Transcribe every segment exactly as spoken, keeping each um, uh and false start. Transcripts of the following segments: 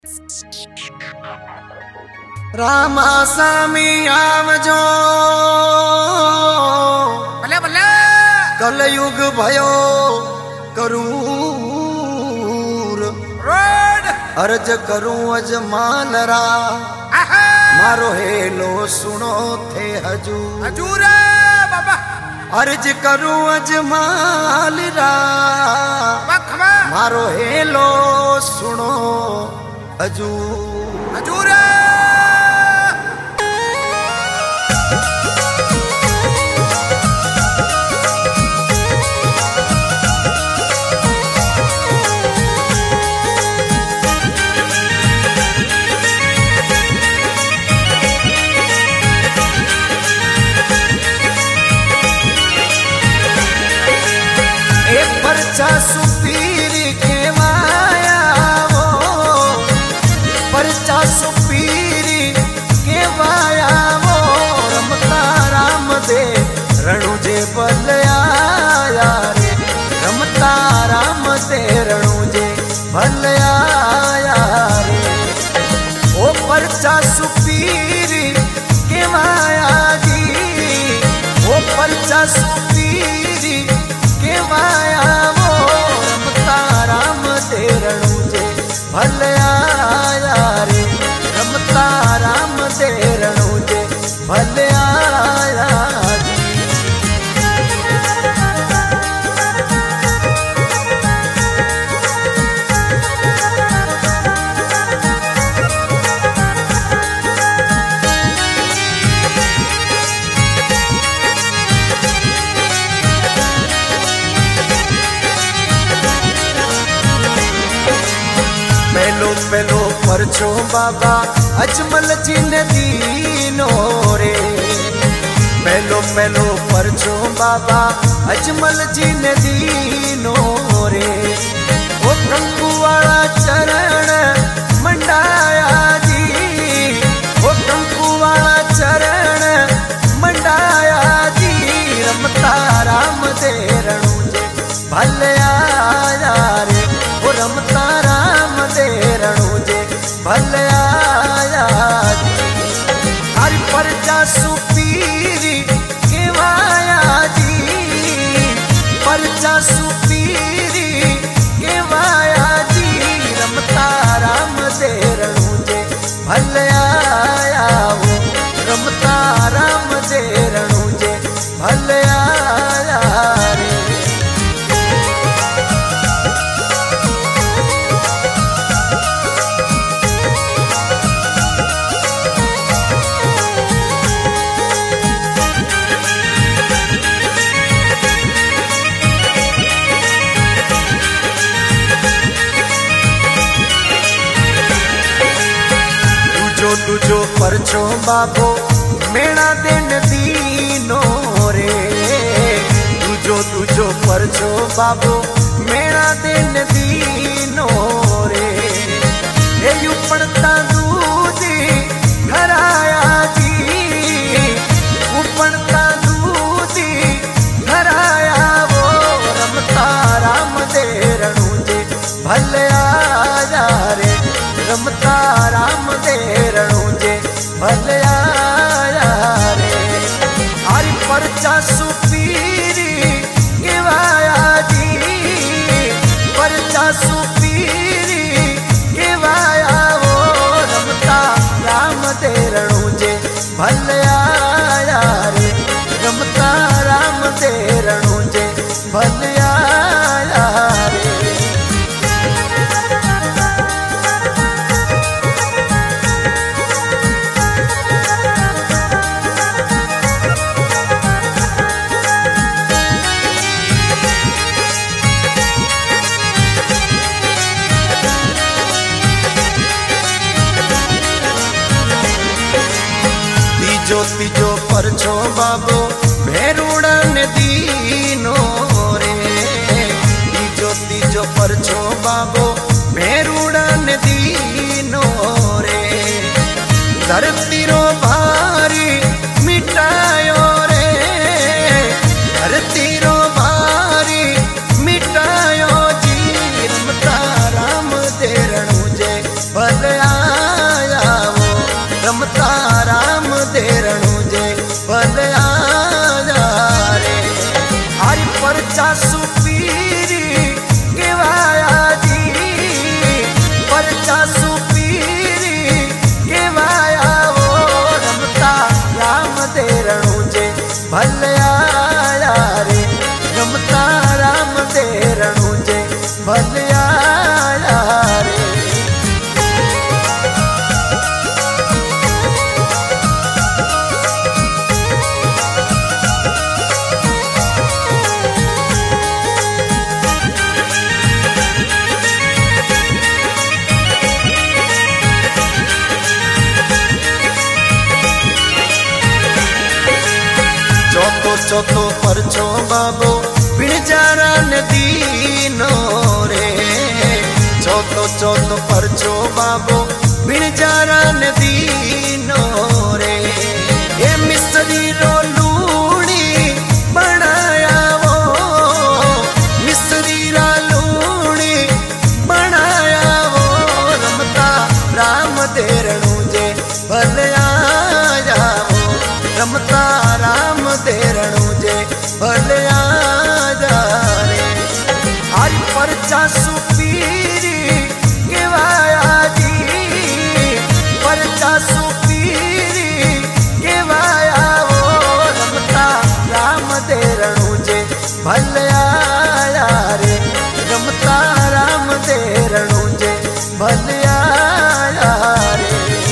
रामा सामी आवजो भले भले कलयुग भयो करूर रोड अर्ज करूं अजमानरा मारो हेलो सुनो थे हजूर हजूर बाबा अर्ज करूं अजमानरा मारो हेलो सुनो हजूर हजूर परचा सुपीरी के माया वो परचा सुपीरी के माया वो रमता राम दे रणु जे बल आया रे रमता राम दे रणु जे बल आया रे ओ परचा सुपीरी के माया जी ओ परचा सुपीरी के माया वो रमता राम दे रणु जे भल आया रे रमता राम दे रणु जे भल आया जी। पहलो पहलो परछो बाबा अजमल जी ने दीनो रे पहलो पहलो परछो बाबा अजमल जी ने दीनो रे ओ कंकु वाला चरण मंडाया जी ओ कंकु वाला चरण मंडाया जी रमता राम दे रणु जे भल आया रे ओ रमता राम दे रणु जे भल आया जी। हरि परचा सुपीरी के माया जी परचा सुपीरी के माया जी रमता राम दे रणु जे भल आया वो रमता राम दे रणु जे भल आया रे। तुझो परछो बाबो मेणा दिन दीनो रे तुझो तुझो परछो बाबो मेणा दिन दीनो रे हे यू पड़ता दूधी हराया जी उपड़ता दूधी हराया वो रमता राम दे रणु जे भल आया रे रमता राम दे रणु जे भल आया रे। हरि परचा सुपीरी के माया जी परचा सुपीरी के माया वो रमता राम दे रणु जे भल आया रे रमता राम दे रणु जे भल आया रे। तीजो तीजो परछो बाबो भेरुड़न दीनो रे तीजो तीजो परछो बाबो भेरुड़न दीनो रे धरती रो भारी मिटायो रे धरती रो भारी मिटायो जी रमता राम दे रणु जे भल चौथो परछो बाबो बिणजारा नदीनो रे। चौथो चौथो परछो बाबो बिणजारा नदीनो रे। ए मिस्री रो लूणी बनाया वो, मिस्री रा लूणी बनाया वो। रमता राम देरणू जे भलया जावो, रमता राम देरणू जे भलया जा रे। आज परचा सुपीरी केवाया जी, परचा सुपीरी केवाया वो। रमता राम देरणू जे भलया रे, रमता राम देरणू जे भलया रे।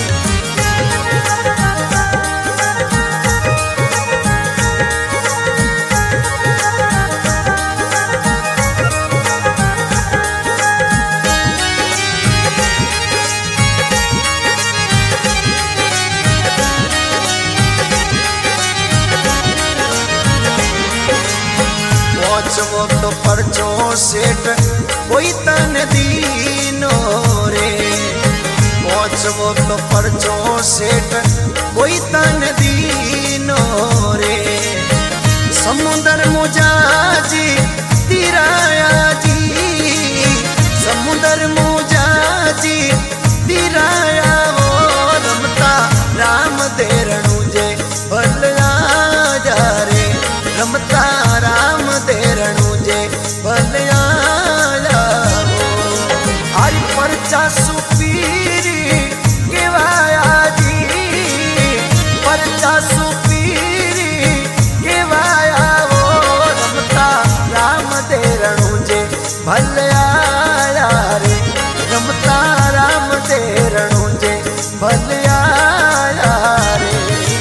वो तो परचो सेठ कोई तन दीनो रे। वो तो परचो सेठ कोई तन दीनो रे। समुंदर मुजाजी तिराया जी, समुंदर मुजाजी तिराया वो। रमता राम देरणू जे भलया जा रे, रमता राम देरणू जे भलया जावो। आज परचा सुपीरी केवाया जी, परचा सुपीरी केवाया वो। रमता राम देरणू जे भलया रे, रमता राम देरणू जे भलया रे।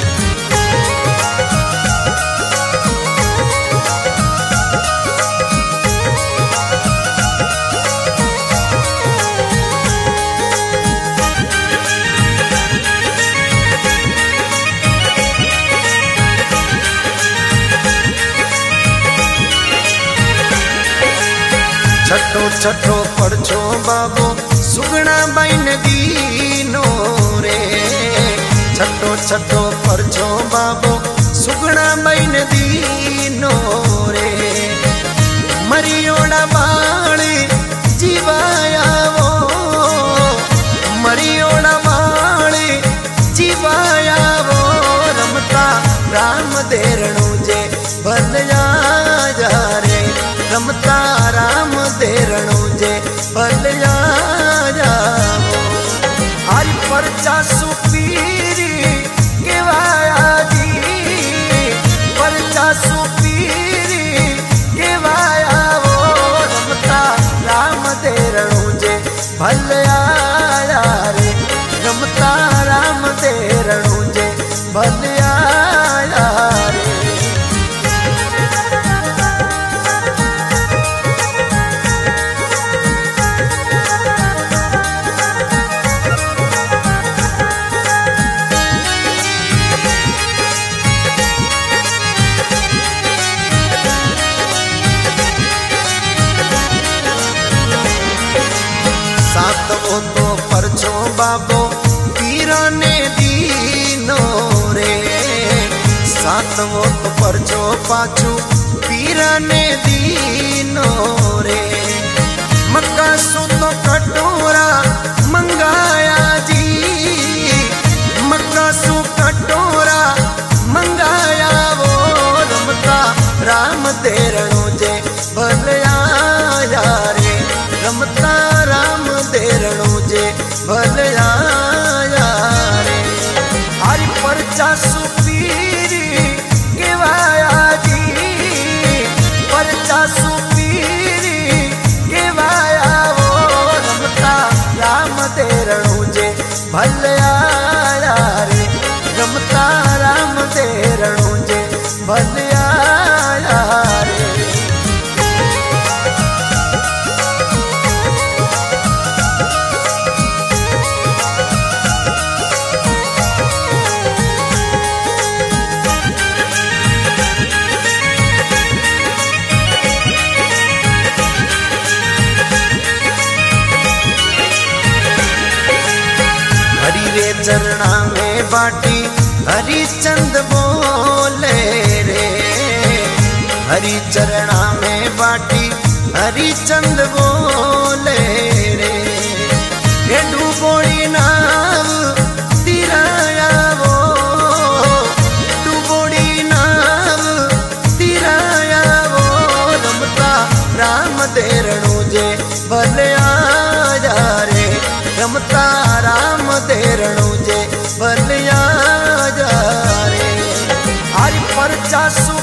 छठो छठो परछो बाबो सुगना बाइन दीनो रे। छठो छठो परछो बाबो सुगना बाइन दीनो रे। मरियोड़ा बाणी जीवाया वो, मरियोड़ा बाणी जीवाया वो। रमता राम देरणू जे भलया जा रे, रमता राम देरणू जे भलया जावो। आज परचा सुपीरी केवाया जी, परचा सुपीरी केवाया वो। रमता राम देरणू जे भलया रे, रमता राम देरणू जे भलया रे। सातवो तो परछो बाबो पीराने दीनो रे। सातवो तो परछो पाछू पीराने दीनो रे। मक्का सु तो कटोरा मंगाया जी, मक्का सु कटोरा मंगाया वो। रमता राम देरणू जे भलया रे, रमता राम देरणू जे भलया रे। आज परचा सुपीरी केवाया जी, परचा सुपीरी केवाया वो। रमता राम देरणू जे भलया रे, रमता राम देरणू जे भलया रे। रे चरणा में बाटी हरिचंद बोले रे, हरि चरणा में बाटी हरिचंद बोले रे। ये डूबोड़ी नाव तिराया वो, डूबोड़ी नाव तिराया वो, रमता राम देरणु जे भले आजा रे, रमता राम देरणु जे भले आजा रे। हरि परचा सु